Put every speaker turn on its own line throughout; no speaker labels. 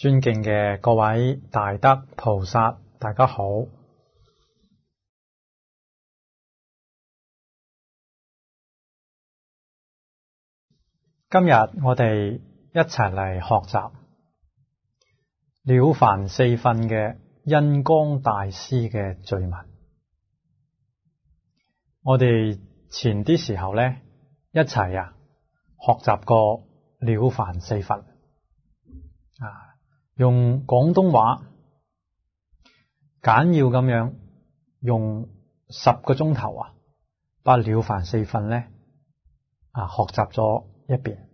尊敬嘅各位大德菩薩，大家好。今日我哋一齊嚟學習了凡四訓嘅印光大師嘅序文。我哋前啲時候呢，一齊學習過了凡四訓用廣東話簡要咁樣用10個鐘頭把了凡四訓呢學習咗一遍。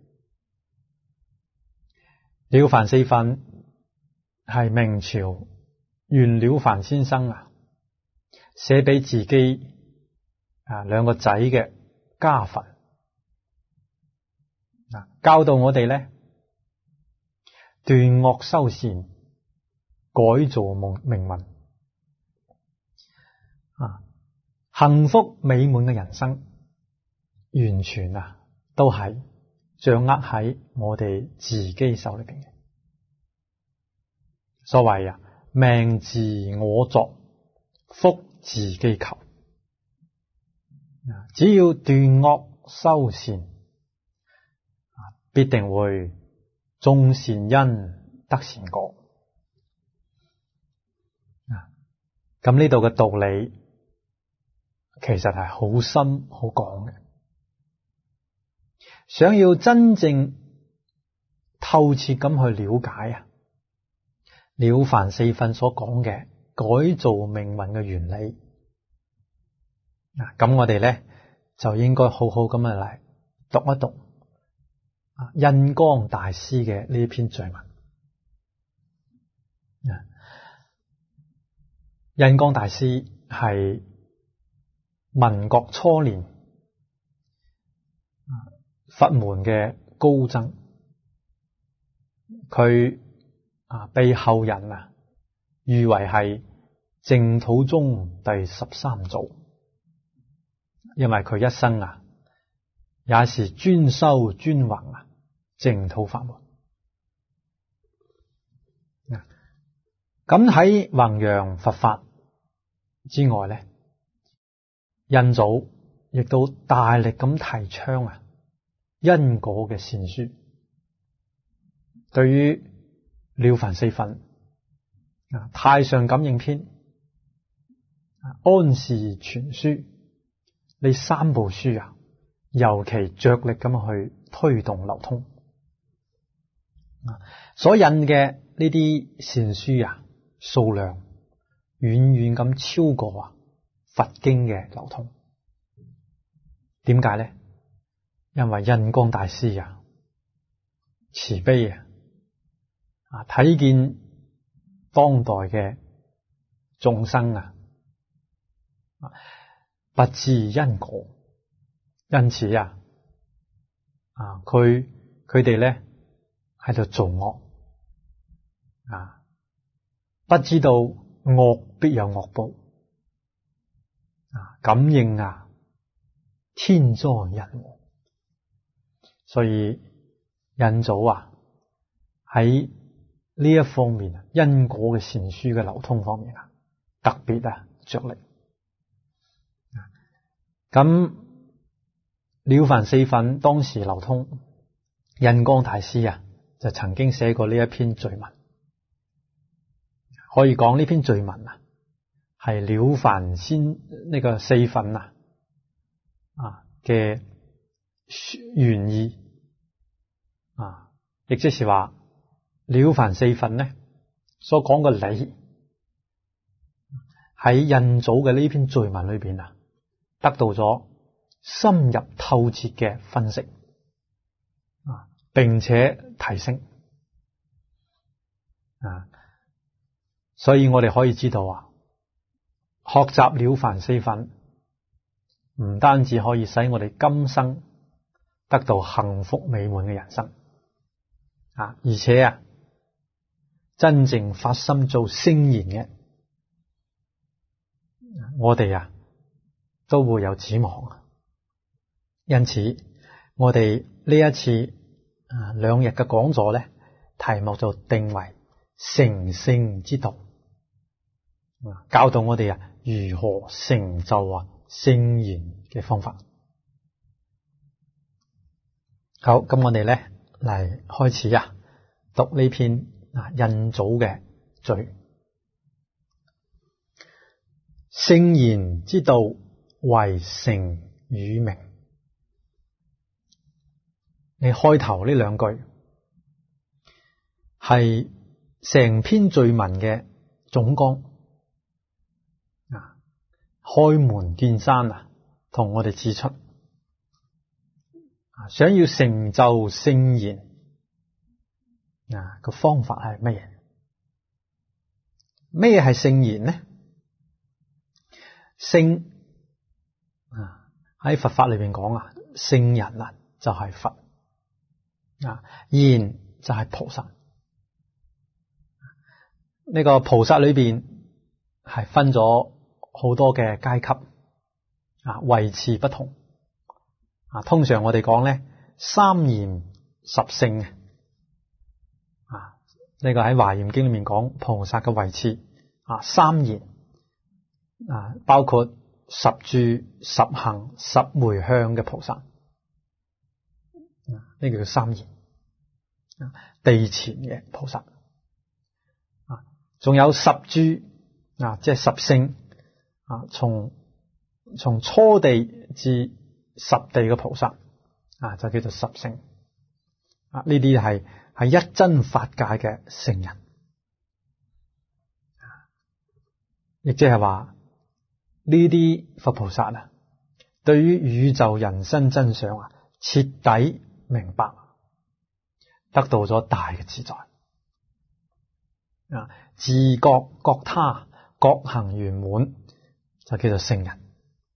了凡四訓係明朝袁了凡先生寫俾自己兩個仔嘅家訓，教導我哋呢斷惡修善，改造命運，幸福美滿嘅人生完全都係掌握喺我哋自己手裏邊嘅。所謂命自我作，福自己求。只要斷惡修善，必定會種善因得善果。咁呢度嘅道理其實係好深好廣嘅。想要真正透徹咁去了解了凡四訓所講嘅改造命運嘅原理，咁我哋呢就應該好好咁嚟讀一讀印光大師嘅呢篇序文。印光大師係民國初年佛門嘅高僧，佢被後人譽為係淨土宗第13祖，因為佢一生也是專修專弘淨土法門。咁喺弘揚佛法之外呢，印祖亦都大力咁提倡因果嘅善書。對於了凡四訓、太上感應篇、安氏全書呢3部書尤其着力咁去推動流通。所印嘅呢啲善書數量遠遠咁超過佛經嘅流通。點解呢？因為印光大師慈悲睇見當代嘅眾生不知因果，因此佢哋呢喺度做惡不知道惡必有惡報感應天災人禍。所以印祖喺呢一方面因果嘅善書嘅流通方面特別着力。咁了凡四訓當時流通，印光大師就曾經寫過呢一篇序文。可以講呢篇序文係了凡呢個四訓嘅原意亦即是話了凡四訓呢所講嘅理喺印祖嘅呢篇序文裏邊得到咗深入透徹嘅分析並且提升所以我哋可以知道學習了凡四訓唔單止可以使我哋今生得到幸福美滿嘅人生而且真正發心做聖賢嘅，我哋都會有指望。因此我哋呢一次2日嘅講座呢，題目就定為成聖之道，教導我哋如何成就聖言嘅方法。好，咁我哋咧嚟開始讀呢篇印祖嘅序。聖言之道，為成與明。你開頭呢兩句係成篇序文嘅總綱，開門見山同我哋指出，想要成就聖言個方法係乜嘢？咩係聖言呢？聖喺佛法裏邊講聖人就係佛，言就係菩薩。呢個菩薩裏邊係分咗好多嘅階級，位次不同。通常我哋講咧三言十聖呢個喺華嚴經裏面講菩薩嘅位次三言包括十住、十行、十迴向嘅菩薩，呢個叫三言。地前嘅菩薩仲有十住即係十聖從初地至十地嘅菩薩就叫做十聖。呢啲係一真法界嘅聖人，亦即係話呢啲佛菩薩對於宇宙人生真相徹底明白，得到咗大嘅自在，自覺覺他，覺行圓滿，就叫做聖人。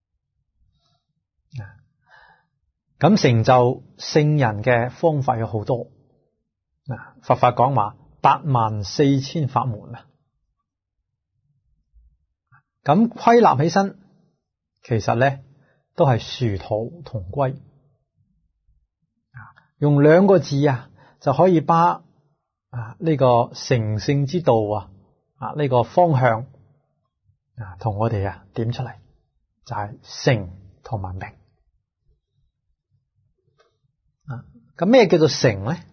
咁成就聖人嘅方法有好多，佛法講話84000法門咁歸納起身，其實咧都係殊途同歸，用兩個字就可以把呢個成聖之道呢個方向同我哋點出嚟，就係成同埋明。咁咩叫做成咧？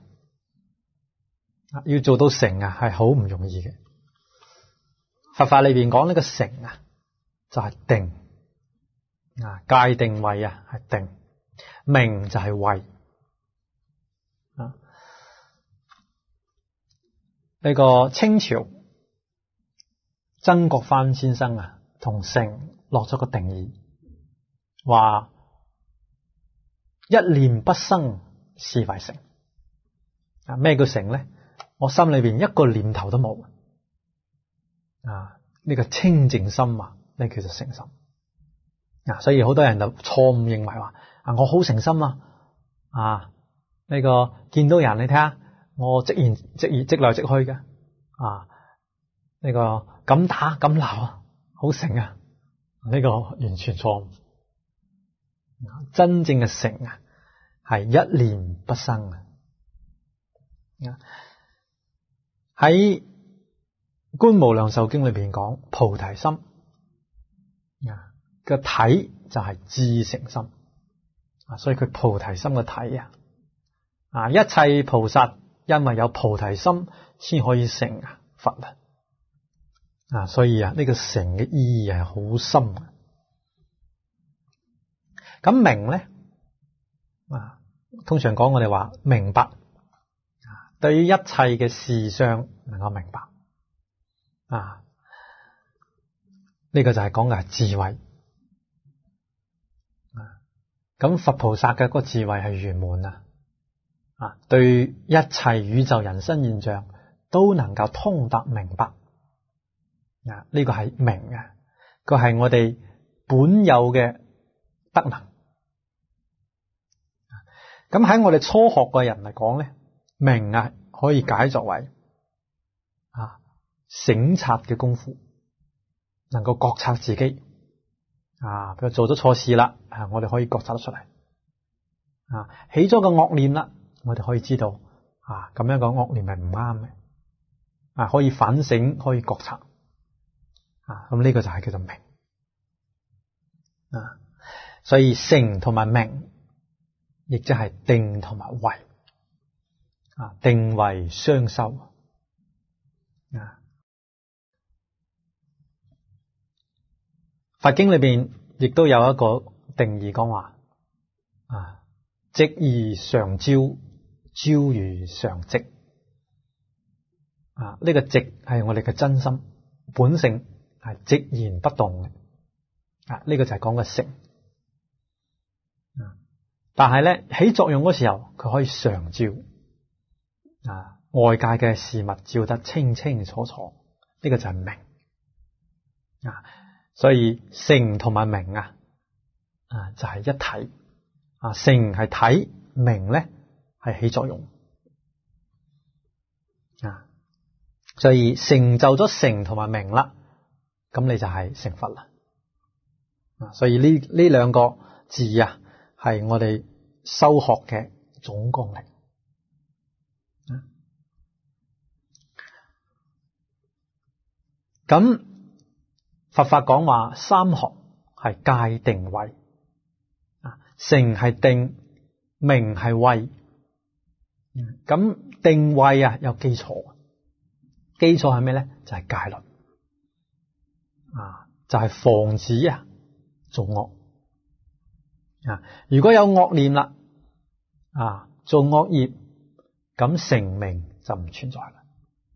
要做到成係好唔容易嘅。佛法裏邊講呢個成就係定，界定位係定，明就係慧。呢個清朝曾國藩先生同成落咗個定義，話一念不生是為成。咩叫成咧？我心裏邊一個念頭都冇呢個清淨心呢叫做誠心。所以好多人就錯誤認為話我好誠心呢個見到人你睇下我直言直來直去嘅呢個敢打敢鬧好誠呢個完全錯誤。真正嘅誠係一念不生喺觀無量壽經裏邊講菩提心個體就係至誠心，所以佢菩提心嘅體一切菩薩因為有菩提心先可以成佛所以呢個成嘅意義係好深嘅。咁明咧通常講我哋話明白，對於一切嘅事相能夠明白呢個就係講嘅係智慧。咁佛菩薩嘅嗰個智慧係圓滿對一切宇宙人生現象都能夠通達明白呢個係明佢係我哋本有嘅德能。咁喺我哋初學嘅人嚟講咧，明可以解作為省察嘅功夫，能夠覺察自己譬如做咗錯事啦，我哋可以覺察得出嚟起咗個惡念啦，我哋可以知道咁樣個惡念係唔啱嘅可以反省，可以覺察咁呢個就係叫做明所以誠同埋明，亦即係定同埋慧定慧雙修佛經裏邊亦都有一個定義講話寂而常招，招如常寂呢個寂係我哋嘅真心本性，係寂然不動嘅呢個就係講嘅誠但係咧起作用嗰時候，佢可以常照外界嘅事物照得清清楚楚，呢個就係明所以誠同埋明就係一體誠係睇，明咧係起作用所以成就咗誠同埋明啦，咁你就係成佛啦所以呢兩個字係我哋修學嘅總綱領咁佛法講話三學係戒定慧誠係定，明係慧咁定慧有基礎，基礎係咩咧？就係戒律就係防止做惡如果有惡念啦做惡業，咁誠明就唔存在啦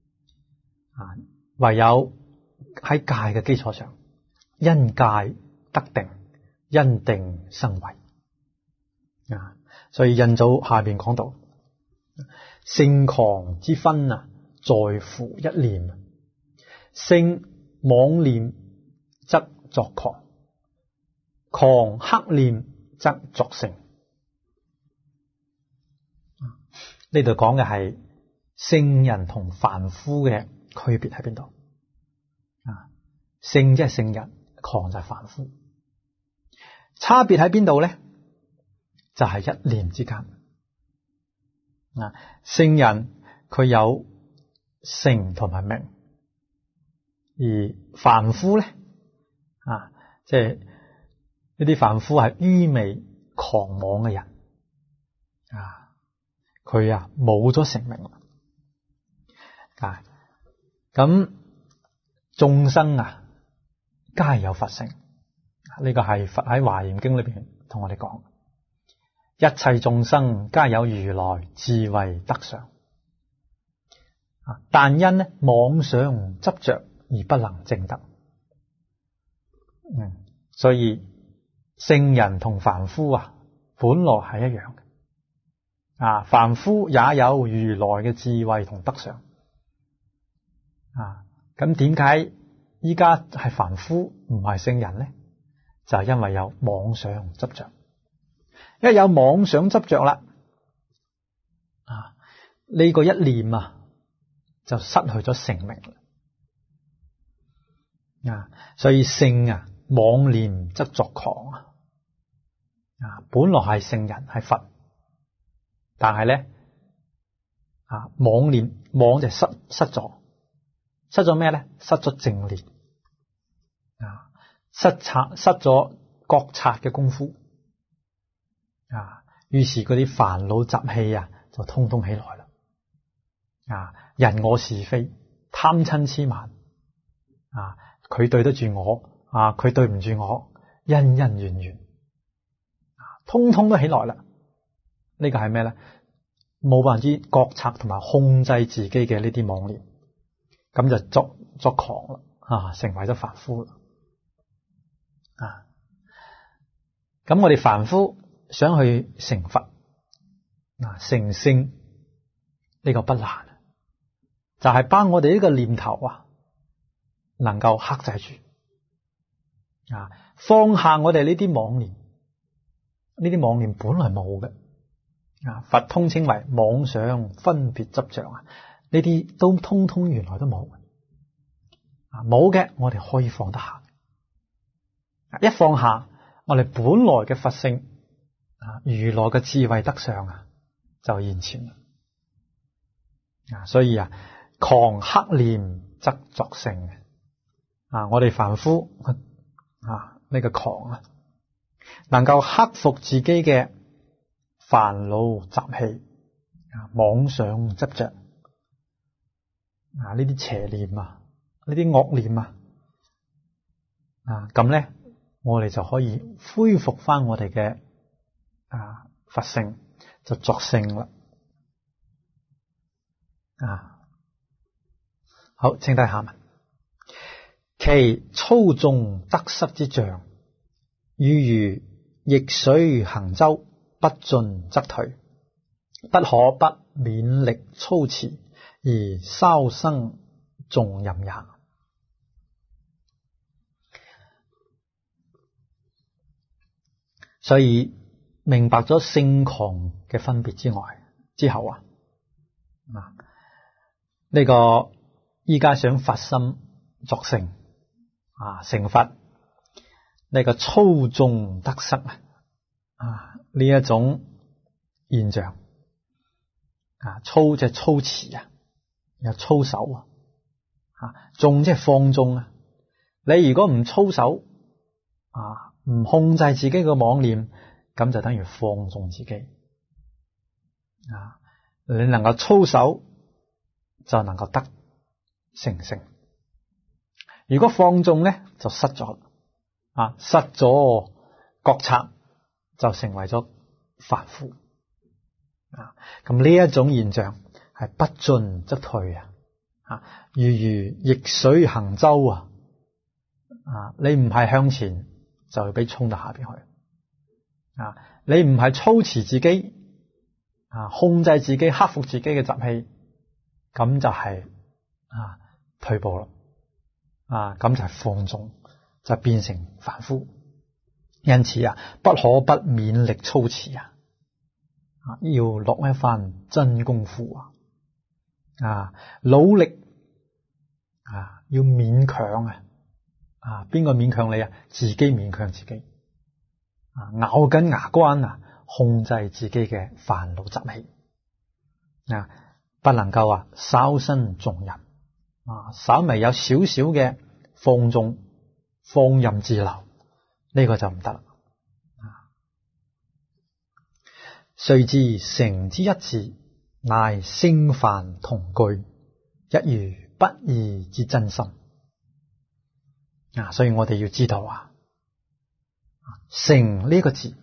唯有喺戒嘅基礎上，因戒得定，因定生慧所以印祖下邊講到聖狂之分在乎一念，聖妄念則作狂，狂克念則作聖。呢度講嘅係聖人同凡夫嘅區別喺邊度聖即係聖人，狂就係凡夫，差別喺邊度咧？就係一念之間聖人佢有誠同埋明，而凡夫咧即係呢啲凡夫係愚昧狂妄嘅人佢冇咗誠明啦咁眾生皆有佛性，呢個係佛喺華嚴經裏邊同我哋講，一切眾生皆有如來智慧德相但因妄想執着而不能證得所以聖人同凡夫本來係一樣嘅凡夫也有如來嘅智慧同德相咁點解依家係凡夫唔係聖人呢？就係因為有妄想執着，一有妄想執着啦呢個一念就失去咗成名所以聖妄念則作狂本來係聖人係佛，但係咧妄念妄就失咗咩咧？失咗正念失咗覺察嘅功夫於是嗰啲煩惱習氣就通通起來啦人我是非貪嗔癡慢佢對得住我佢對唔住我，恩恩怨怨通通都起來啦。呢個係咩咧？冇辦法覺察同埋控制自己嘅呢啲妄念，咁就作狂啦成為咗凡夫啦咁我哋凡夫想去成佛成聖，呢個不難，就係把我哋呢個念頭能夠克制住放下我哋呢啲妄念，呢啲妄念本來冇嘅佛通稱為妄想分別執着呢啲都通通原來都冇冇嘅，我哋可以放得下。一放下，我哋本來嘅佛性如來嘅智慧德相就現前所以覺狂克念則作聖。我哋凡夫呢個狂啊，能夠克服自己嘅煩惱習氣妄想執着呢啲邪念呢啲惡念咁咧，我哋就可以恢復翻我哋嘅佛性，就作聖啦。好，請睇下文。其粗重得失之象，猶如逆水行舟，不進則退，不可不勉力操持，而稍生重任也。所以明白咗聖狂嘅分別之後呢個依家想發心作聖成佛，呢個粗重得失呢一種現象粗即係粗持又操守重即係放縱你如果唔操守唔控制自己嘅妄念，咁就等於放縱自己你能夠操守，就能夠得成聖。如果放縱咧，就失咗失咗覺察，就成為咗凡夫咁呢一種現象係不進則退猶如逆水行舟你唔係向前，就會俾衝到下邊去你唔係操持自己控制自己，克服自己嘅習氣，咁就係退步啦咁就係放縱，就變成凡夫。因此不可不勉力操持要落一番真功夫努力要勉強邊個勉強你自己勉強自己咬緊牙關控制自己嘅煩惱習氣不能夠稍生重任稍微有少少嘅放縱放任自流，呢個就唔得啦須知誠之一字，乃聖梵同具，一如不二之真心所以我哋要知道誠呢個字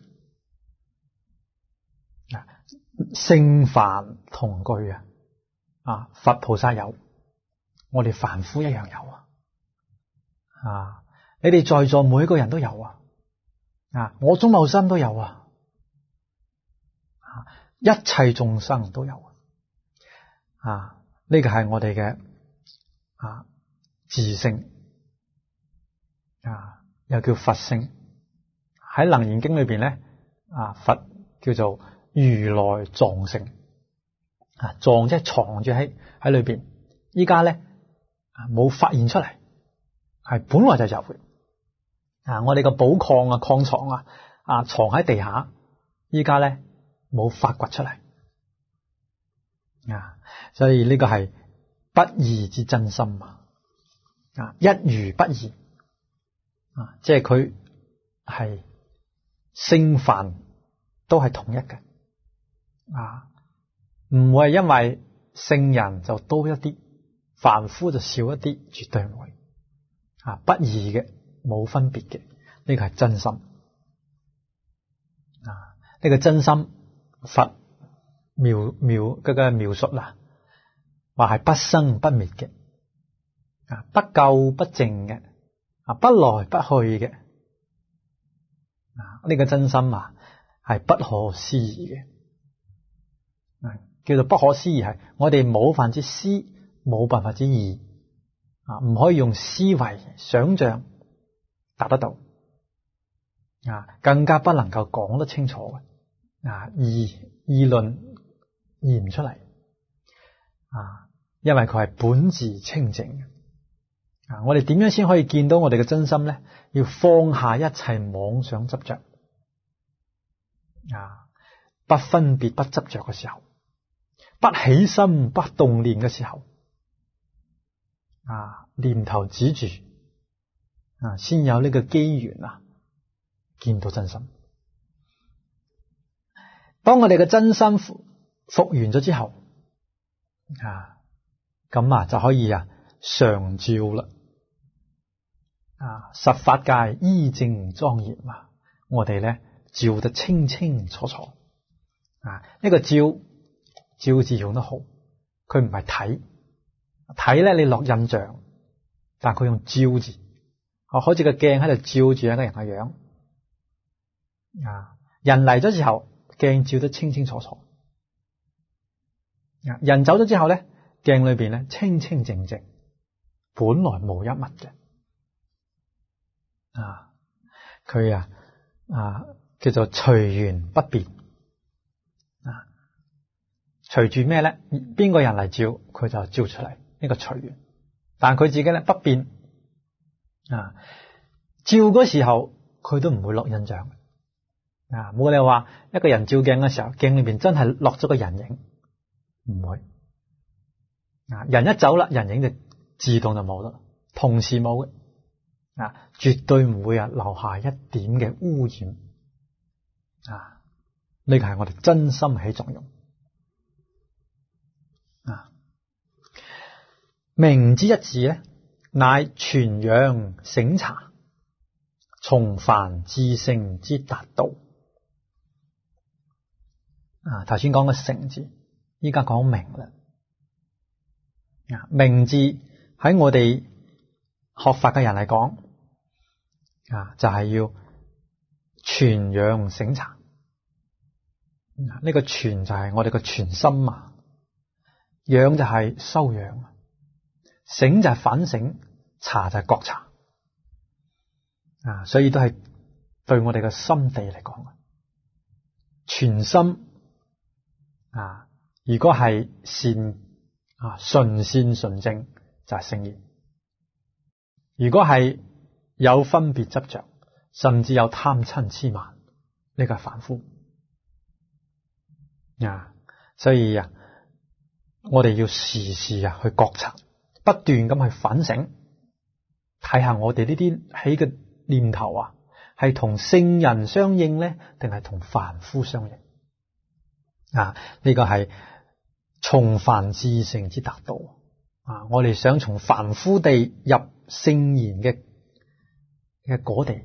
聖梵同具佛菩薩有，我哋凡夫一樣有你哋在座每一個人都有我鍾茂新都有一切眾生都有呢個係我哋嘅自性又叫佛性。喺楞嚴經裏邊咧佛叫做如來藏性藏即係藏住喺裏邊，依家咧冇發現出嚟，係本來就有嘅我哋個寶礦礦藏藏喺地下，依家咧冇發掘出嚟所以呢個係不二之真心一如不二即係佢係聖梵都係統一嘅唔會因為聖人就多一啲，凡夫就少一啲，絕對唔會不二嘅，冇分別嘅，呢個係真心呢個真心佛嗰個描述話係不生不滅嘅不垢不淨嘅不來不去嘅呢個真心係不可思議嘅叫做不可思議，係我哋冇辦法之思，冇辦法之議唔可以用思維想象達得到更加不能夠講得清楚嘅議論議唔出嚟因為佢係本自清淨我哋點樣先可以見到我哋嘅真心咧？要放下一切妄想執着不分別不執着嘅時候，不起心不動念嘅時候念頭止住先有呢個機緣見到真心。當我哋嘅真心復原咗之後咁就可以常照啦。十法界依正莊嚴我哋咧照得清清楚楚。呢個照字用得好，佢唔係睇咧，你落印象，但佢用照字，好似個鏡喺度照住一個人嘅樣。人嚟咗之後，鏡照得清清楚楚。人走咗之後咧，鏡裏邊咧清清淨淨，本來無一物嘅。佢叫做隨緣不變。隨住咩咧？邊個人嚟照，佢就照出嚟，呢個隨緣。但佢自己咧不變。照嗰時候佢都唔會落印象。冇理由話一個人照鏡嘅時候，鏡裏邊真係落咗個人影，唔會。人一走啦，人影就自動就冇啦，同時冇嘅。絕對唔會留下一點嘅污染。呢個係我哋真心起作用。明之一字咧，乃全揚省察，從凡至聖之達道。頭先講嘅成字，依家講明啦。明字喺我哋學法嘅人嚟講，就係要全揚省察。呢個全就係我哋嘅全心揚就係修養，省就係反省，察就係覺察。所以都係對我哋嘅心地嚟講，全心如果係善純善純正就係聖賢。如果係有分別執着，甚至有貪嗔癡慢，呢個係凡夫。所以我哋要時時去覺察，不斷咁去反省，睇下我哋呢啲起嘅念頭係同聖人相應呢，定係同凡夫相應？呢個係從凡至聖之達道。我哋想從凡夫地入聖賢嘅果地，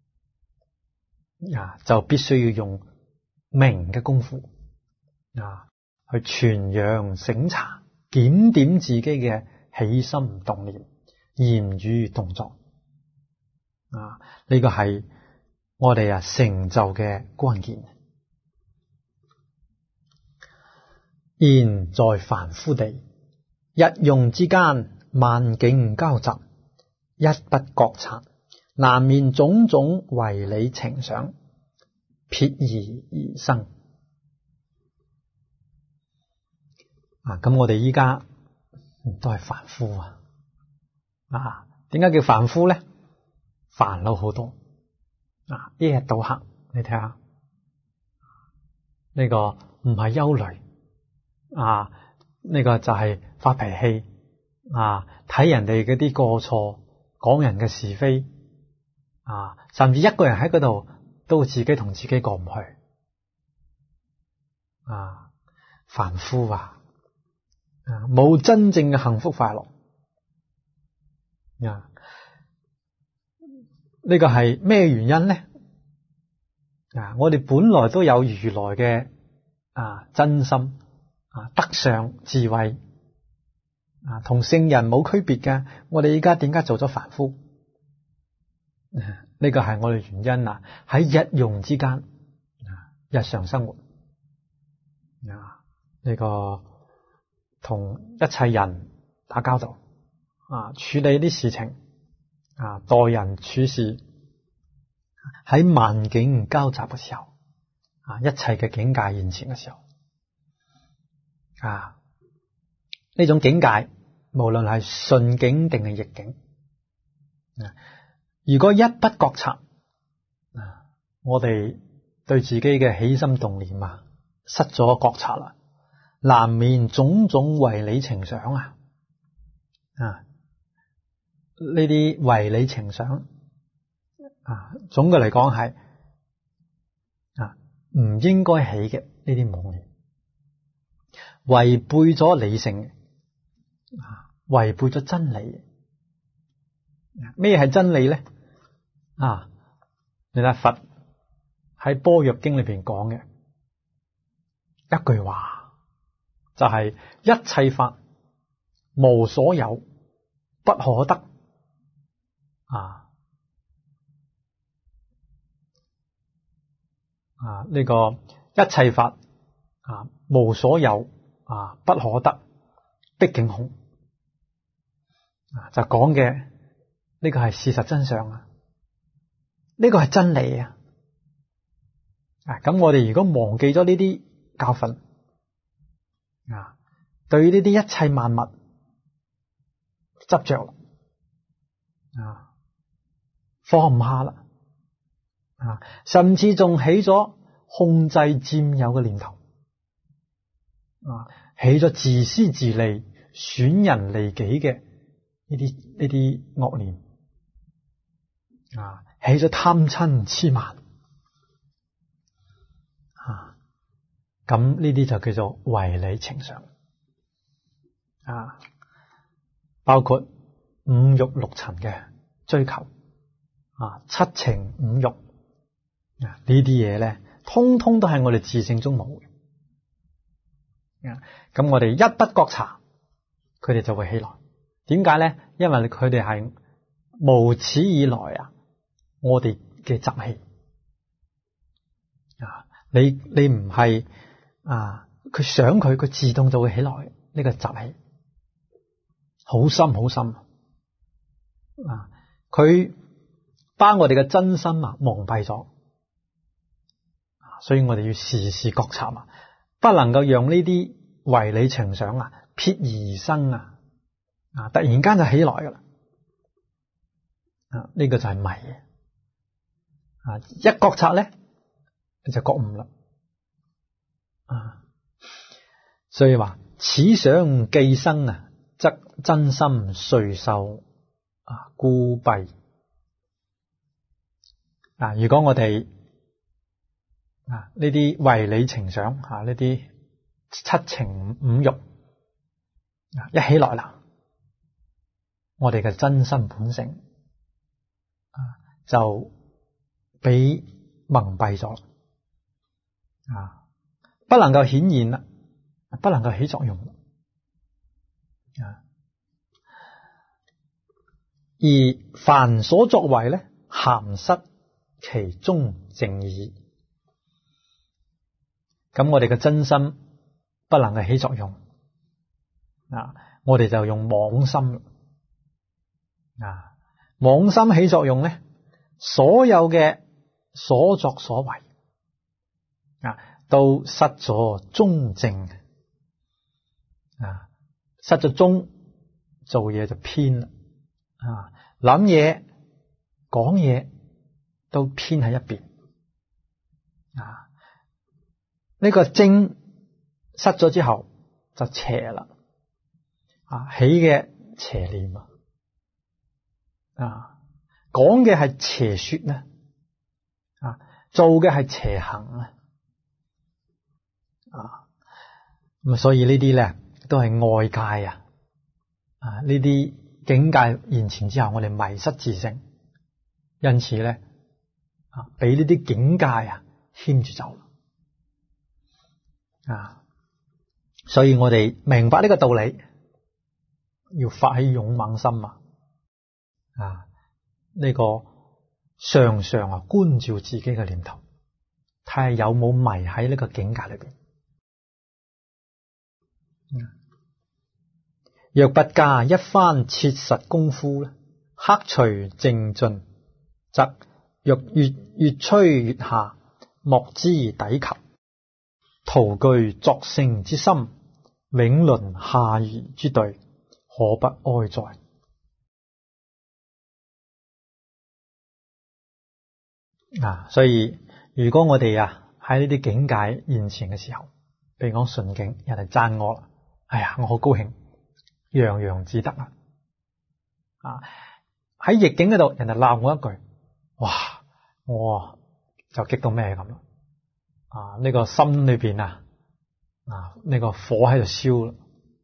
就必須要用明嘅功夫去全揚省察，檢點自己嘅起心動念、言語動作。呢個係我哋成就嘅關鍵。現在凡夫地，日用之間，萬境交集，一不覺察，難免種種唯理情想，撇疑而生。咁我哋依家都係凡夫點解叫凡夫咧？煩惱好多一日到黑，你睇下呢個唔係憂慮呢個就係發脾氣睇人哋嗰啲過錯，講人嘅是非甚至一個人喺嗰度都自己同自己過唔去凡夫冇真正嘅幸福快樂。呢個係咩原因呢？我哋本來都有如來嘅真心德相智慧同聖人冇區別嘅。我哋依家點解做咗凡夫？呢個係我哋原因喺日用之間，日常生活呢個同一切人打交道處理啲事情待人處事，喺萬境交集嘅時候一切嘅境界現前嘅時候呢種境界無論係順境定係逆境，如果一不覺察我哋對自己嘅起心動念失咗覺察啦，難免種種唯理情想呢啲唯理情想總嘅嚟講係唔應該起嘅呢啲妄念，違背咗理性，違背咗真理。咩係真理咧？你睇佛喺般若經裏邊講嘅一句話，就係一切法無所有，不可得。呢個一切法無所有不可得，畢竟空。就講嘅呢個係事實真相呢個係真理咁我哋如果忘記咗呢啲教訓對呢啲一切萬物執着放唔下啦甚至仲起咗控制佔有嘅念頭起咗自私自利、損人利己嘅呢啲惡念起咗貪嗔癡慢咁呢啲就叫做唯理情想包括五欲六塵嘅追求七情五欲呢啲嘢咧，通通都係我哋自性中冇嘅咁我哋一不覺察，佢哋就會起來。點解咧？因為佢哋係無始以來我哋嘅習氣你唔係佢想佢自動就會起來呢個習氣，好深好深佢把我哋嘅真心蒙蔽咗，所以我哋要時時覺察不能夠讓呢啲唯理情想撇而生突然間就起來噶啦呢個就係迷一覺察咧就覺悟啦所以話此想既生則真心遂受孤蔽如果我哋呢啲唯理情想呢啲七情五欲一起來啦，我哋嘅真心本性就被蒙蔽咗不能夠顯現啦，不能夠起作用而凡所作為咧，咸失其中正義。咁我哋嘅真心不能夠起作用我哋就用妄心妄心起作用咧，所有嘅所作所為都失咗中正失咗中，做嘢就偏啦諗嘢講嘢都偏喺一邊呢個正失咗之後就邪啦起嘅邪念講嘅係邪說咧做嘅係邪行咁所以呢啲咧都係外界呢啲境界現前之後，我哋迷失自性，因此咧俾呢啲境界牽住走所以我哋明白呢個道理，要發起勇猛心呢個常常觀照自己嘅念頭，睇下有冇迷喺呢個境界裏邊。若不加一番切實功夫咧，克除正進，則欲越趨越下，莫之抵及，徒具作聖之心，永淪下愚之隊，可不哀哉。所以如果我哋喺呢啲境界現前嘅時候，譬如講順境，人哋讚我啦，哎呀，我好高興，洋洋自得喺逆境嗰度，人哋鬧我一句，哇，我就激到咩咁啦。呢個心裏邊呢個火喺度燒啦。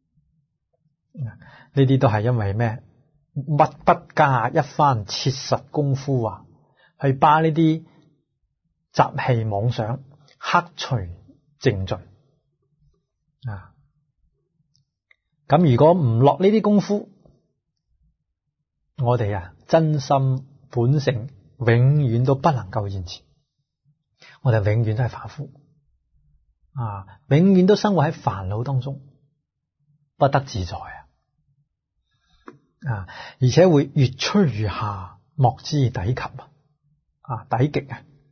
呢啲都係因為咩？不加一番切實功夫去把呢啲習氣妄想克除淨盡。咁如果唔落呢啲功夫，我哋真心本性永遠都不能夠現前，我哋永遠都係凡夫，永遠都生活喺煩惱當中，不得自在而且會越趨愈下，莫之底及底極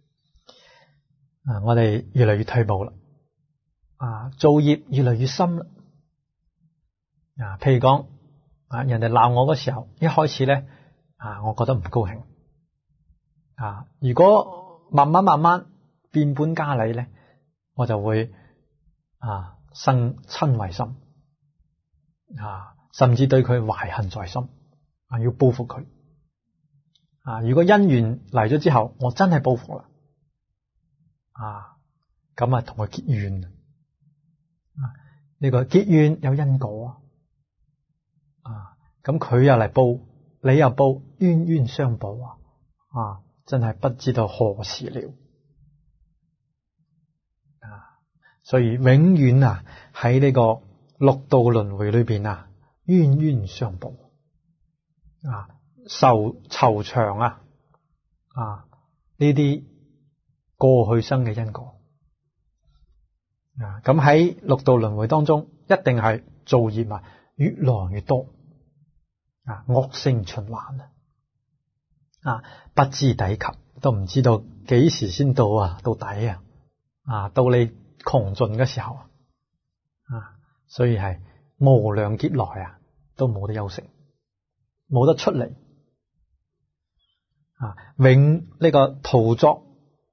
我哋越嚟越退步啦，造業越嚟越深啦。譬如講人哋鬧我嗰時候，一開始咧我覺得唔高興如果慢慢變本加厲咧，我就會生瞋恚心甚至對佢懷恨在心要報復佢如果因緣嚟咗之後，我真係報復啦咁同佢結怨呢個結怨有因果咁佢又嚟報，你又報，冤冤相報真係不知道何時了所以永遠喺呢個六道輪迴裏邊冤冤相報受酬償呢啲過去生嘅因果咁喺六道輪迴當中，一定係造業越來越多惡性循環不知底及，都唔知道幾時先到到底到你窮盡嘅時候所以係無量劫來都冇得休息，冇得出嚟永呢個徒作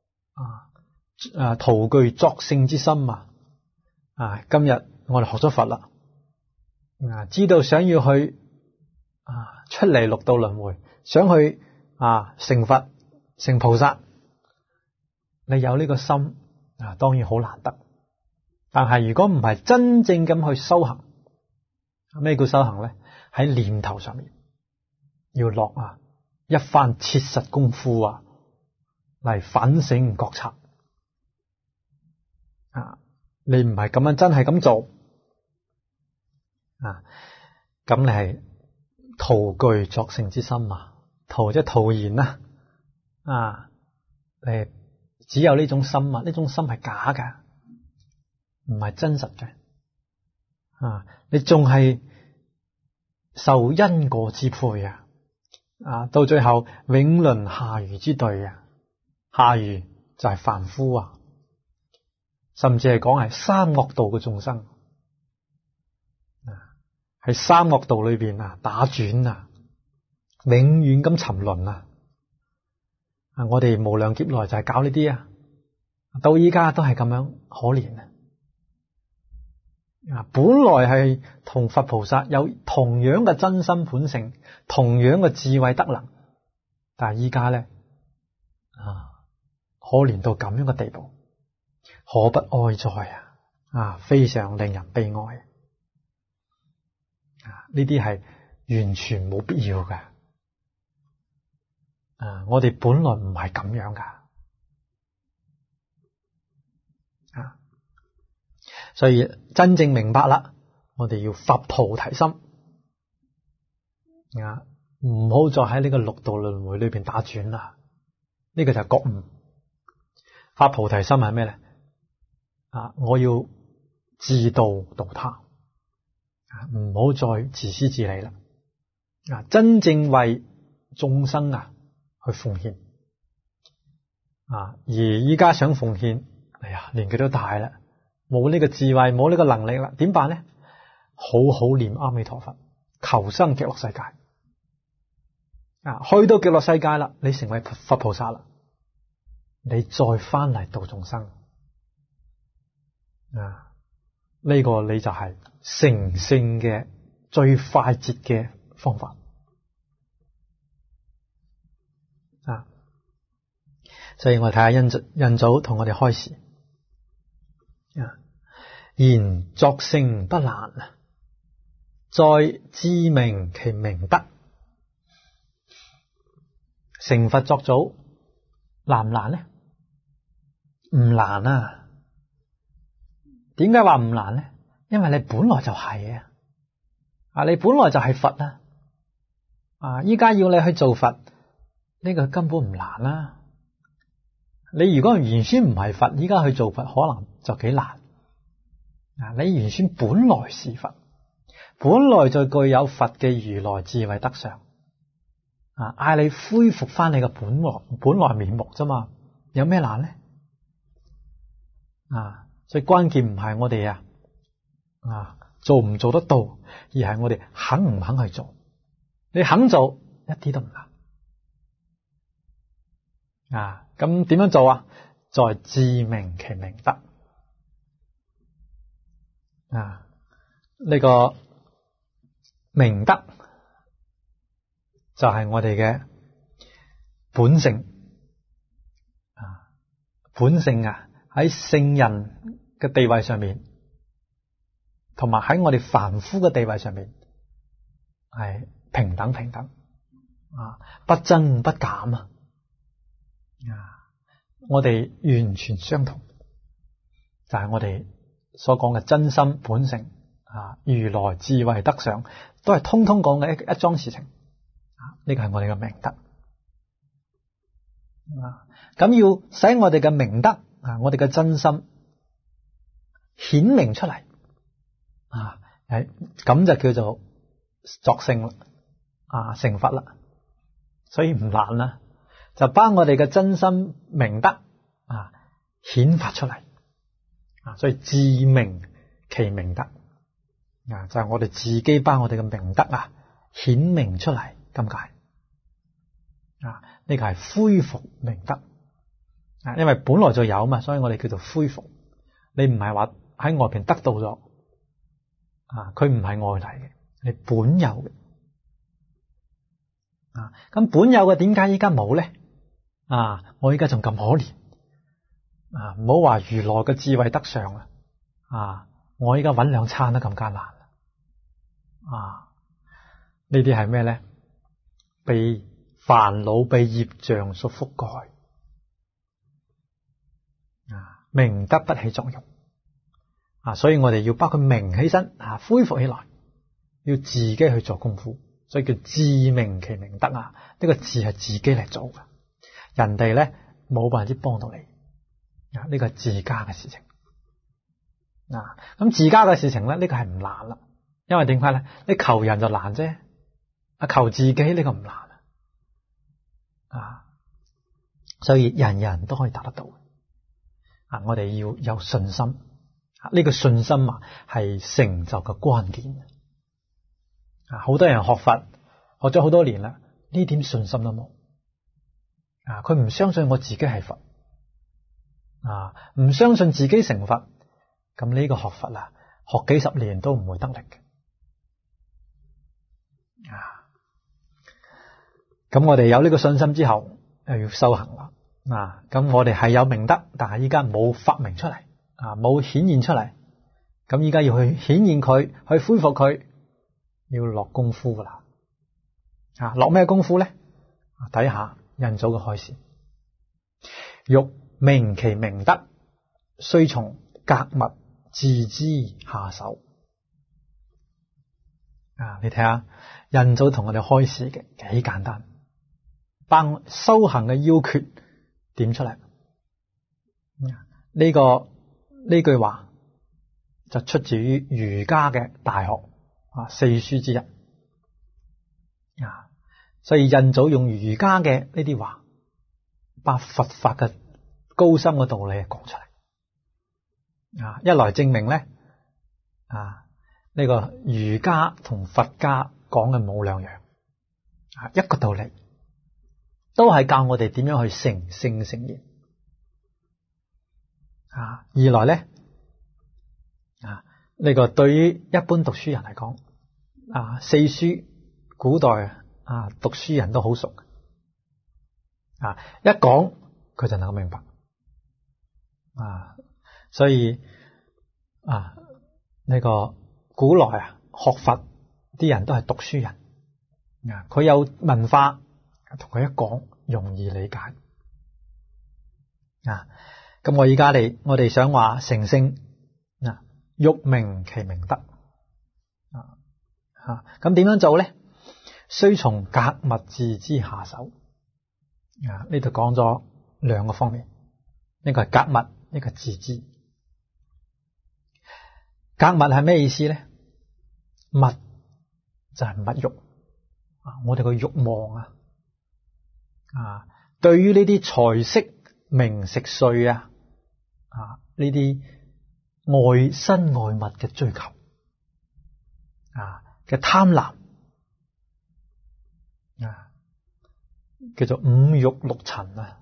徒具作聖之心今日我哋學咗佛啦知道想要去出嚟六道輪迴，想去成佛成菩薩，你有呢個心當然好難得。但係如果唔係真正咁去修行，咩叫修行咧？喺念頭上面要落一番切實功夫嚟反省覺察你唔係咁樣真係咁做咁你係徒具作聖之心徒即係徒然你只有呢種心呢種心係假嘅，唔係真實嘅你仲係受因果支配到最後永淪下愚之隊下愚就係凡夫甚至係講係三惡道嘅眾生喺三惡道裏邊打轉永遠咁沉淪我哋無量劫來就係搞呢啲到依家都係咁樣可憐本來係同佛菩薩有同樣嘅真心本性，同樣嘅智慧德能，但係依家咧可憐到咁樣嘅地步，可不哀哉非常令人悲哀呢啲係完全冇必要嘅我哋本來唔係咁樣噶所以真正明白啦，我哋要發菩提心唔好再喺呢個六道輪迴裏邊打轉啦。呢個就係覺悟。發菩提心係咩咧？我要自度度他，唔好再自私自利啦。真正為眾生去奉獻而依家想奉獻，年紀都大啦，冇呢個智慧，冇呢個能力啦，點辦咧？好好念阿彌陀佛，求生極樂世界去到極樂世界啦，你成為佛菩薩啦，你再翻嚟度眾生呢個你就係成聖嘅最快捷嘅方法啊。所以我哋睇下印祖同我哋開示啊，言作聖不難，在自明其明德。成佛作祖難唔難呢？唔難啊！點解話唔難呢？因為你本來就係啊，你本來就係佛啊！依家要你去做佛，呢個根本唔難啦。你如果原先唔係佛，依家去做佛，可能就幾難啊！你原先本來是佛，本來就具有佛嘅如來智慧德相啊！嗌你恢復翻你嘅本來面目啫嘛，有咩難呢？啊！所以關鍵唔係我哋做唔做得到，而係我哋肯唔肯去做。你肯做，一啲都唔難啊！咁點樣做啊？在自明其明德啊！呢個明德就係我哋嘅本性啊！本性喺聖人嘅地位上面，同埋喺我哋凡夫嘅地位上面係平等啊，不增不減啊！我哋完全相同，就係我哋所講嘅真心本性啊，如來智慧德相，都係通通講嘅一樁事情啊！呢個係我哋嘅明德啊！咁要使我哋嘅明德啊，我哋嘅真心顯明出嚟啊，咁就叫做作聖啦啊，成佛啦，所以唔難啦。就把我哋嘅真心明德啊顯發出嚟啊，所以自明其明德啊，就係我哋自己把我哋嘅明德顯明出嚟咁解啊。呢個係恢復明德啊，因為本來就有嘛，所以我哋叫做恢復。你唔係話喺外邊得到咗啊，佢唔係外嚟嘅，你本有嘅啊。咁本有嘅點解依家冇咧？啊！我依家仲咁可憐啊！唔好話如來嘅智慧德相啊！我依家搵兩餐都咁艱難啊！呢啲係咩咧？被煩惱、被業障所覆蓋啊！明德不起作用啊！所以我哋要把佢明起身啊，恢復起來，要自己去做功夫，所以叫自明其明德啊！呢個字係自己嚟做嘅。人哋咧冇辦法幫到你啊！呢個係自家嘅事情啊！咁自家嘅事情咧，呢個係唔難啦，因為點解咧？你求人就難啫，求自己呢個唔難啊！所以人人都可以達得到啊！我哋要有信心啊！呢個信心係成就嘅關鍵啊！好多人學佛學咗好多年啦，呢點信心都冇。啊！佢唔相信我自己係佛啊，唔相信自己成佛，咁呢個學佛學幾十年都唔會得力嘅啊！咁我哋有呢個信心之後，又要修行啦啊！咁我哋係有明德，但係依家冇發明出嚟啊，冇顯現出嚟，咁依家要去顯現佢，去恢復佢，要落功夫噶啦啊！落咩功夫咧？睇下印祖嘅開示，欲明其明德，須從格物致知下手啊！你睇下印祖同我哋開示嘅幾簡單，把修行嘅要訣點出嚟。呢句話就出自於儒家嘅大學四書之一啊。所以印祖用儒家嘅呢啲話，把佛法嘅高深嘅道理講出嚟啊！一來證明咧呢個儒家同佛家講嘅冇兩樣啊，一個道理都係教我哋點樣去成聖成賢啊。二來咧呢個對於一般讀書人嚟講四書古代讀書人都好熟一講佢就能夠明白所以呢個古來學佛啲人都係讀書人佢有文化，同佢一講容易理解咁我哋想話成聖欲明其明德咁點樣做咧？須從格物致知下手呢度講咗兩個方面，一個係格物，一個致知。格物係咩意思咧？物就係物欲我哋個欲望對於呢啲財色名食睡呢啲外身外物嘅追求嘅貪婪叫做五欲六塵呢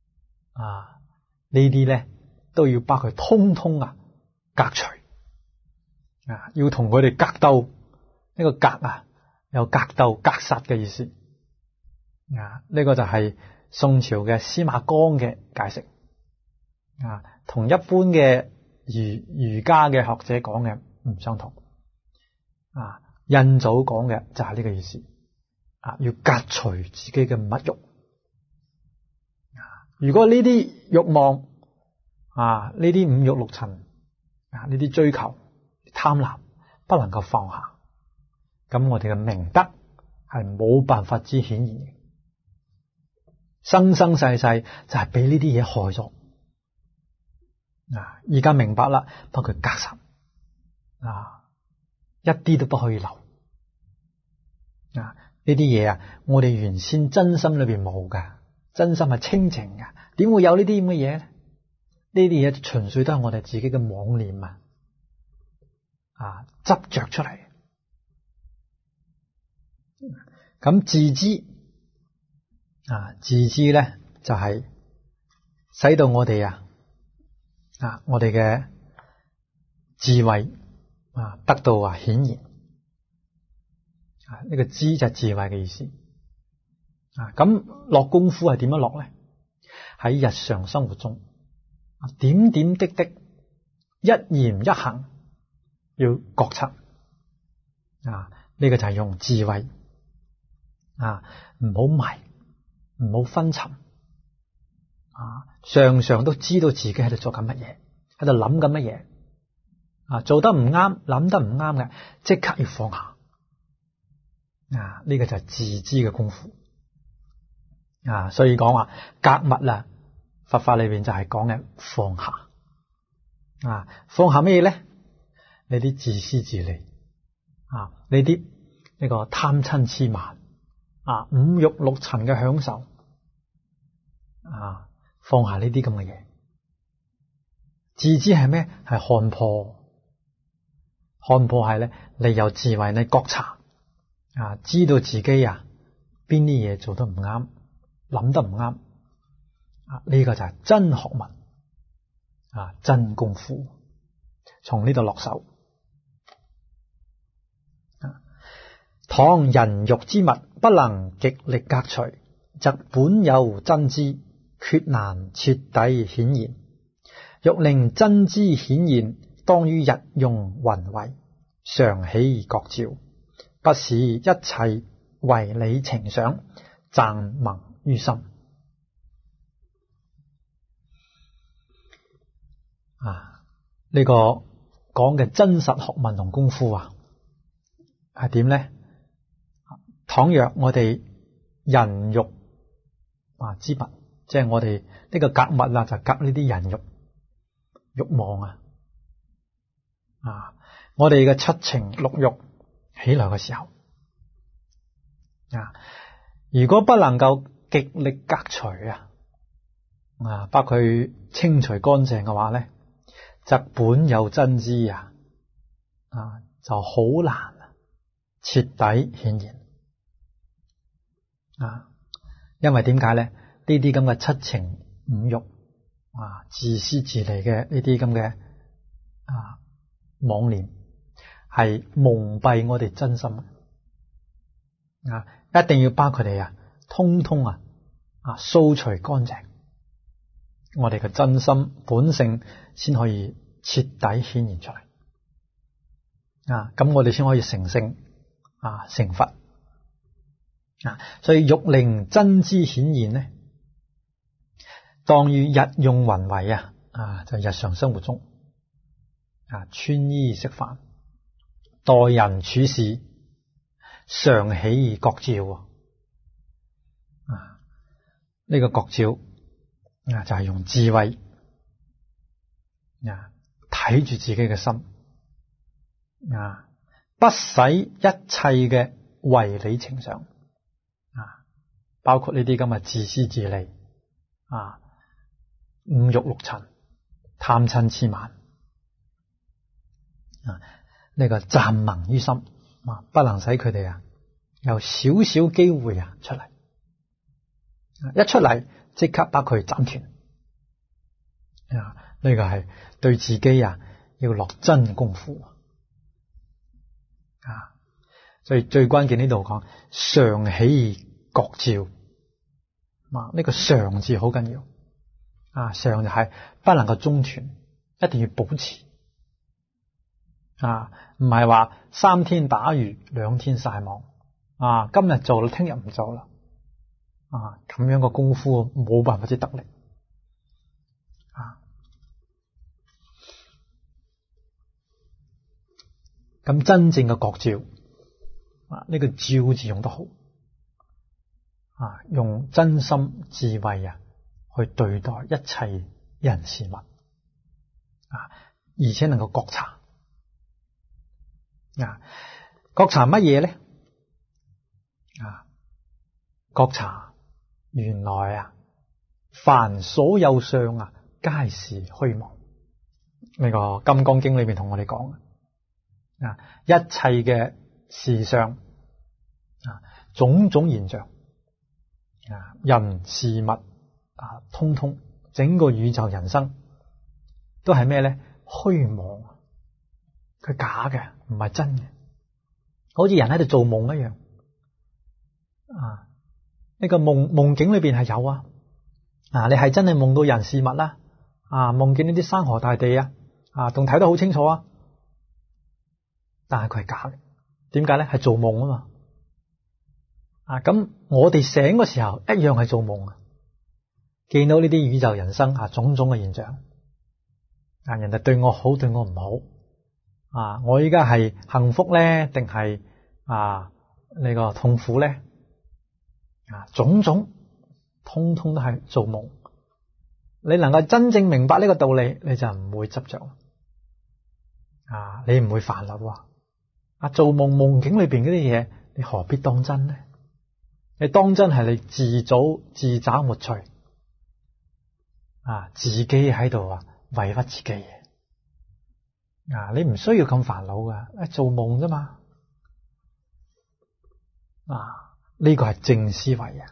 啲咧都要把佢通通革除要同佢哋格鬥。呢個格有格鬥格殺嘅意思呢個就係宋朝嘅司馬光嘅解釋同一般嘅儒家嘅學者講嘅唔相同印祖講嘅就係呢個意思要革除自己嘅物欲如果呢啲欲望呢啲五欲六塵呢啲追求貪婪不能夠放下，咁我哋嘅明德係冇辦法之顯現嘅，生生世世就係俾呢啲嘢害咗而家明白啦，幫佢格殺一啲都不可以留呢啲嘢我哋原先真心裏邊冇噶，真心係清淨噶，點會有呢啲咁嘅嘢咧？呢啲嘢純粹都係我哋自己嘅妄念執着出嚟。咁自知自知咧就係使到我哋我哋嘅智慧得到顯現呢個知就係智慧嘅意思咁落功夫係點樣落咧？喺日常生活中點點滴滴一言一行要覺察呢個就係用智慧唔好迷，唔好昏沉常常都知道自己喺度做緊乜嘢，喺度諗緊乜嘢做得唔啱，諗得唔啱嘅即刻要放下呢個就係自知嘅功夫所以講話格物佛法裏邊就係講嘅放下放下咩嘢咧？呢啲自私自利呢啲呢個貪嗔癡慢五欲六塵嘅享受放下呢啲咁嘅嘢。自知係咩？係看破，看破係咧你有智慧，你覺察知道自己邊啲嘢做得唔啱，諗得唔啱呢個就係真學問真功夫，從呢度落手。倘人欲之物不能極力革除，則本有真知，決難徹底顯現。欲令真知顯現，當於日用雲慧，常起覺照，不使一切唯理情想，暫萌於心。呢個講嘅真實學問同功夫係點呢？倘若我哋人欲之物，即係我哋呢個格物就格呢啲人欲望我哋嘅七情六欲起來嘅時候如果不能夠極力革除把佢清除乾淨嘅話咧，則本有真知就好難徹底顯現因為點解咧？呢啲咁嘅七情五欲自私自利嘅呢啲咁嘅妄念係蒙蔽我哋真心一定要把佢哋通通掃除乾淨，我哋嘅真心本性先可以徹底顯現出嚟。咁我哋先可以成聖成佛。所以玉靈真知顯現呢，當於日用雲為就日常生活中穿衣食飯、待人處事，常喜覺照。呢個覺照就係用智慧睇住自己嘅心，不使一切嘅唯理情想，包括呢啲咁嘅自私自利五欲六塵、貪嗔癡慢呢個暫萌於心，不能使佢哋有少少機會出嚟，一出嚟即刻把佢斬斷。呢個係對自己要落真功夫所以最關鍵呢度講常喜覺照，呢個常字好緊要常就係不能夠中斷，一定要保持唔係話3天打魚2天曬網今日做啦，聽日唔做啦咁樣個功夫冇辦法之得力咁真正嘅覺照呢個照字用得好用真心智慧去對待一切人事物而且能夠覺察覺察乜嘢咧覺察原來凡所有相皆是虛妄。呢個金剛經裏面同我哋講一切嘅事相種種現象人事物通通整個宇宙人生都係咩咧？虛妄，佢假嘅，唔係真嘅，好似人喺度做夢一樣呢個夢境裏邊係有你係真係夢到人事物啦夢見呢啲山河大地仲睇得好清楚但係佢係假嘅。點解咧？係做夢嘛咁我哋醒嘅時候一樣係做夢見到呢啲宇宙人生種種嘅現象人哋對我好對我唔好我依家係幸福咧定係呢個痛苦咧種種通通都係做夢。你能夠真正明白呢個道理，你就唔會執着你唔會煩惱做夢境裏邊嗰啲嘢，你何必當真呢？你當真係你自找沒趣自己喺度委屈自己你唔需要咁煩惱噶做夢啫嘛呢個係正思維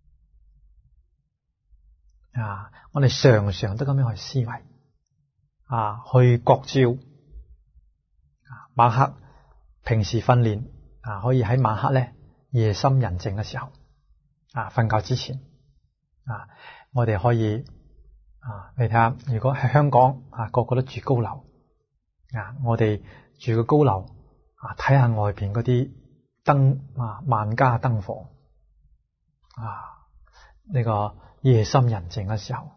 我哋常常都咁樣去思維去覺照晚黑平時訓練可以喺晚黑咧夜深人靜嘅時候瞓覺之前我哋可以你睇下，如果喺香港個個都住高樓我哋住個高樓睇下外邊嗰啲燈萬家燈火呢個夜深人靜嘅時候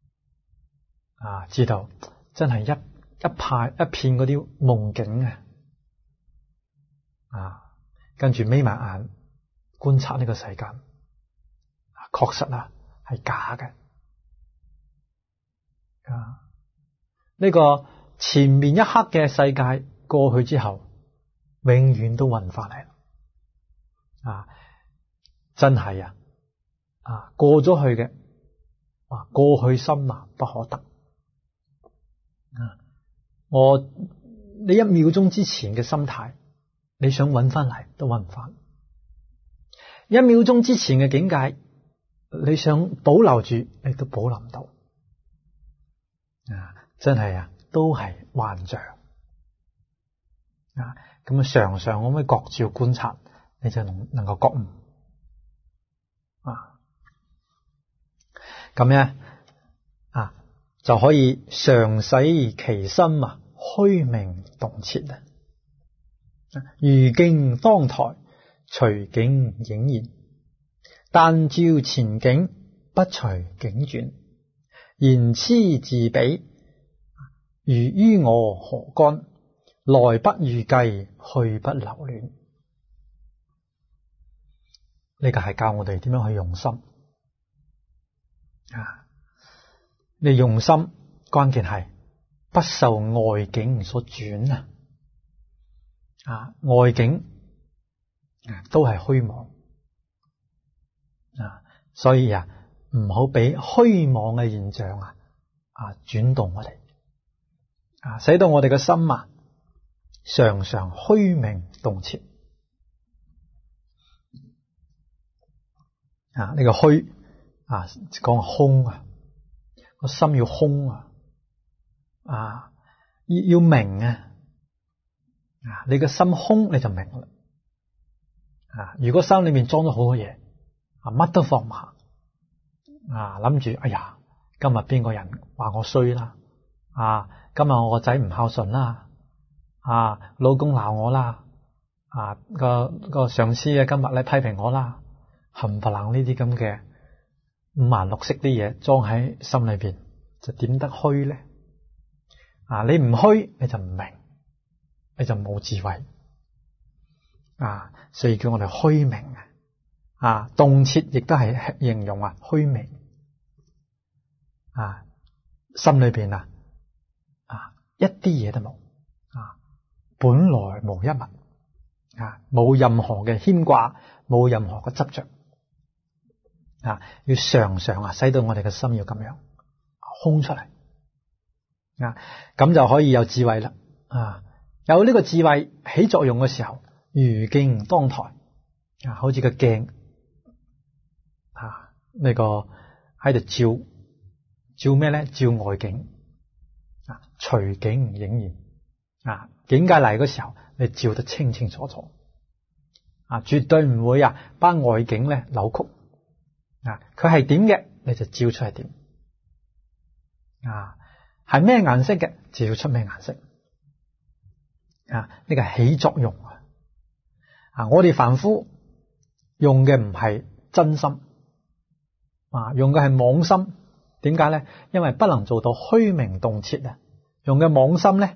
知道真係一片嗰啲夢境跟住眯埋眼觀察呢個世界確實係假嘅呢個前面一刻嘅世界過去之後永遠都搵唔返嚟真係過咗去嘅過去心不可得你1秒鐘之前嘅心態你想搵返嚟都搵唔返，1秒鐘之前嘅境界你想保留住你都保留唔到真係都係幻象咁常常我哋覺照觀察你就能夠覺悟咁咧就可以常使其心虛名動切啊，如鏡當台，隨景影現，但照前景，不隨景轉，言痴自比，如於我何干？來不預計，去不留戀。呢個係教我哋點樣去用心你用心，關鍵係不受外境所轉外境都係虛妄所以唔好俾虛妄嘅現象轉動我哋使到我哋嘅心常常虛名動切呢個虛講空個心要空要明你個心空你就明啦如果心裏面裝咗好多嘢乜都放唔下諗住哎呀今日邊個人話我衰啦今日我個仔唔孝順啦老公鬧我啦個上司今日咧批評我啦冚唪唥呢啲咁嘅五顏六色啲嘢裝喺心裏邊就點得虛咧你唔虛你就唔明你就冇智慧所以叫我哋虛明動切亦都係形容虛明心裏邊一啲嘢都冇本來無一物冇任何嘅牽掛冇任何嘅執着要常常使到我哋嘅心要咁樣空出嚟咁就可以有智慧啦有呢個智慧起作用嘅時候如鏡當台好似個鏡呢個喺度照咩咧？照外境隨景影現境界嚟嘅時候你照得清清楚楚絕對唔會把外境咧扭曲佢係點嘅你就照出係點係咩顏色嘅照出咩顏色呢個係起作用我哋凡夫用嘅唔係真心用嘅係妄心點解咧？因為不能做到虛名動切用嘅妄心咧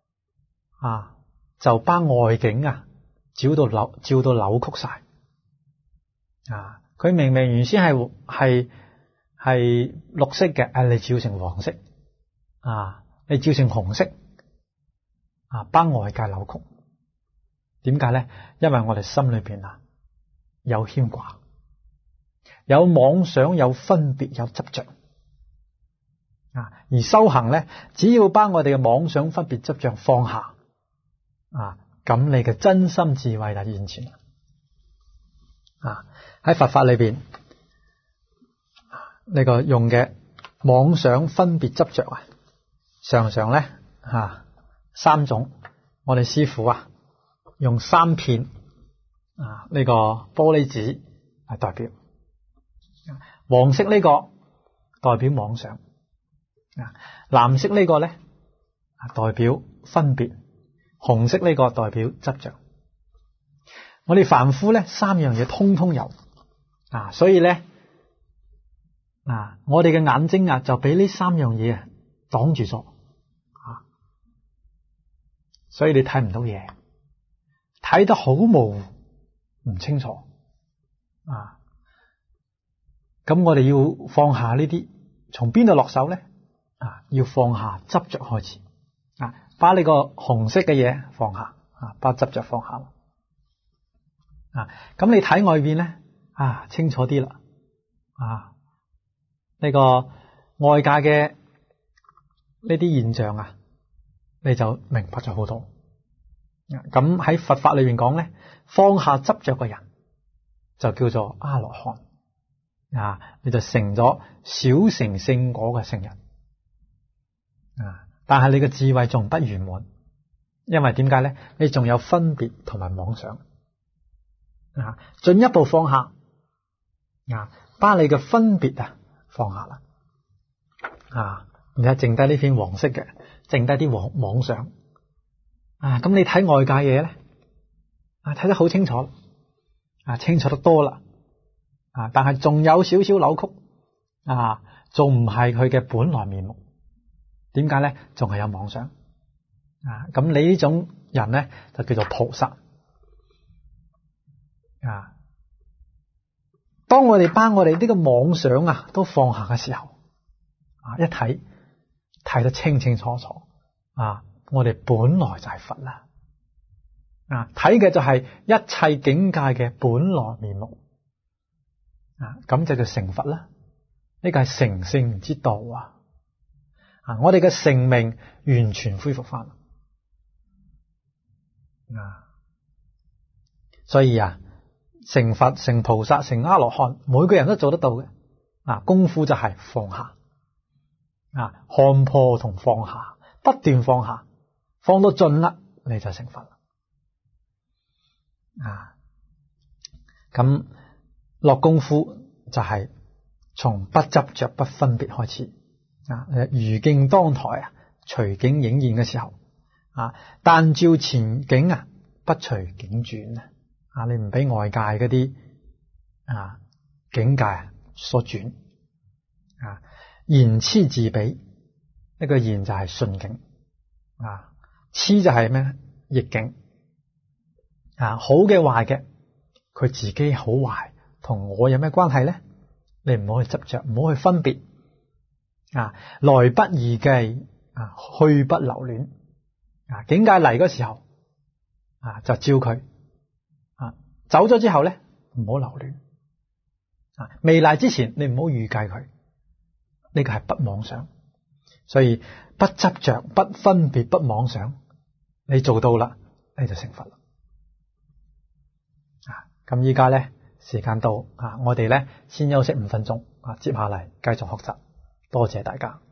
就把外境照到扭曲晒佢明明原先係綠色嘅你照成黃色你照成紅色把外界扭曲點解咧？因為我哋心裏邊有牽掛有妄想有分別有執着而修行咧只要把我哋嘅妄想分別執着放下咁你嘅真心智慧就現前喺佛法裏邊呢個用嘅妄想分別執着常常咧三種我哋師父用三片呢個玻璃紙嚟代表黃色呢個代表妄想藍色呢個咧代表分別紅色呢個代表執着我哋凡夫咧三樣嘢通通有所以咧我哋嘅眼睛就俾呢三樣嘢擋住咗所以你睇唔到嘢睇得好模糊唔清楚咁我哋要放下呢啲從邊度落手咧要放下執着開始把呢個紅色嘅嘢放下把執着放下咁你睇外邊咧清楚啲啦呢個外界嘅呢啲現象你就明白咗好多咁喺佛法裏邊講咧放下執着嘅人就叫做阿羅漢你就成咗小乘聖果嘅聖人但係你嘅智慧仲不圓滿因為點解咧？你仲有分別同埋妄想進一步放下把你嘅分別放下啦。而家剩低呢片黃色嘅，剩低啲妄想。咁你睇外界嘢咧，睇得好清楚，清楚得多啦。但係仲有少少扭曲，仲唔係佢嘅本來面目。點解咧？仲係有妄想。咁你呢種人咧就叫做菩薩。當我哋把我哋呢個妄想都放下嘅時候，一睇得清清楚楚，我哋本來就係佛啦。睇嘅就係一切境界嘅本來面目。咁就叫成佛啦。呢個係成聖之道啊！我哋嘅性命完全恢復翻。所以成佛、成菩薩、成阿羅漢，每個人都做得到嘅。功夫就係放下，看破同放下，不斷放下，放到盡啦，你就成佛啦。咁落功夫就係從不執着、不分別開始。如鏡當台，隨景影現嘅時候，但照前景不隨境轉。你唔俾外界嗰啲境界所轉。言痴自比，呢個言就係順境，痴就係咩？逆境。好嘅壞嘅，佢自己好壞，同我有咩關係咧？你唔好去執着，唔好去分別。來不易記，去不留戀。境界嚟嗰時候，就照佢。走咗之後咧，唔好留戀。未來之前，你唔好預計佢。呢個係不妄想。所以不執着、不分別、不妄想，你做到啦，你就成佛啦。咁依家咧時間到，我哋咧先休息5分鐘，接下嚟繼續學習。多謝大家。